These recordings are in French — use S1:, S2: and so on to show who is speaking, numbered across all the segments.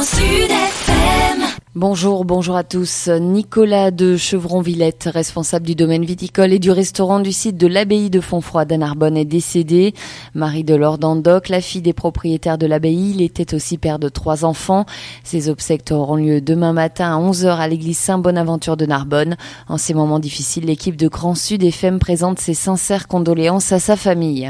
S1: Sud FM.
S2: Bonjour à tous. Nicolas de Chevron-Villette, responsable du domaine viticole et du restaurant du site de l'abbaye de Fontfroide à Narbonne, est décédé. Marie de Laure d'Andoc, la fille des propriétaires de l'abbaye, il était aussi père de 3 enfants. Ses obsèques auront lieu demain matin à 11h à l'église Saint-Bonaventure de Narbonne. En ces moments difficiles, l'équipe de Grand Sud FM présente ses sincères condoléances à sa famille.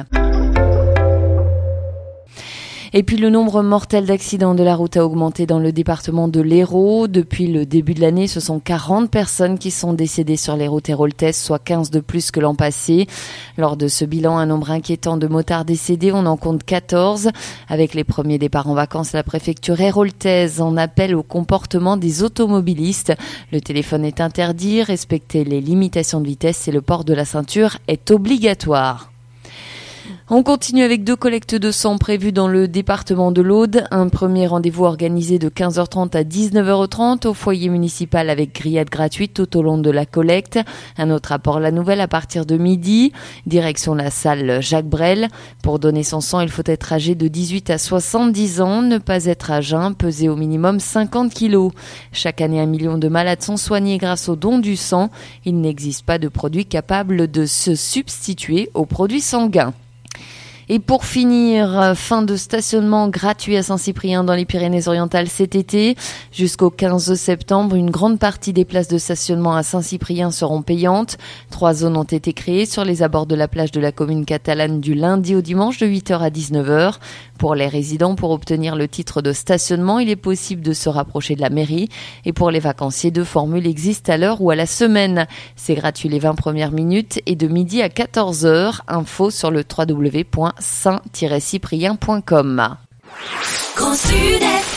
S2: Et puis le nombre mortel d'accidents de la route a augmenté dans le département de l'Hérault. Depuis le début de l'année, ce sont 40 personnes qui sont décédées sur les routes héraultaises, soit 15 de plus que l'an passé. Lors de ce bilan, un nombre inquiétant de motards décédés, on en compte 14. Avec les premiers départs en vacances, la préfecture héraultaise en appelle au comportement des automobilistes. Le téléphone est interdit, respecter les limitations de vitesse et le port de la ceinture est obligatoire. On continue avec 2 collectes de sang prévues dans le département de l'Aude. Un premier rendez-vous organisé de 15h30 à 19h30 au foyer municipal avec grillade gratuite tout au long de la collecte. Un autre à Port-la-Nouvelle à partir de midi. Direction la salle Jacques Brel. Pour donner son sang, il faut être âgé de 18 à 70 ans, ne pas être à jeun, peser au minimum 50 kilos. Chaque année, 1 million de malades sont soignés grâce au don du sang. Il n'existe pas de produit capable de se substituer aux produits sanguins. Et pour finir, fin de stationnement gratuit à Saint-Cyprien dans les Pyrénées-Orientales cet été. Jusqu'au 15 septembre, une grande partie des places de stationnement à Saint-Cyprien seront payantes. 3 zones ont été créées sur les abords de la plage de la commune catalane du lundi au dimanche de 8h à 19h. Pour les résidents, pour obtenir le titre de stationnement, il est possible de se rapprocher de la mairie. Et pour les vacanciers, 2 formules existent à l'heure ou à la semaine. C'est gratuit les 20 premières minutes et de midi à 14h. Info sur le www.saint-cyprien.com.
S1: Grand Sud FM.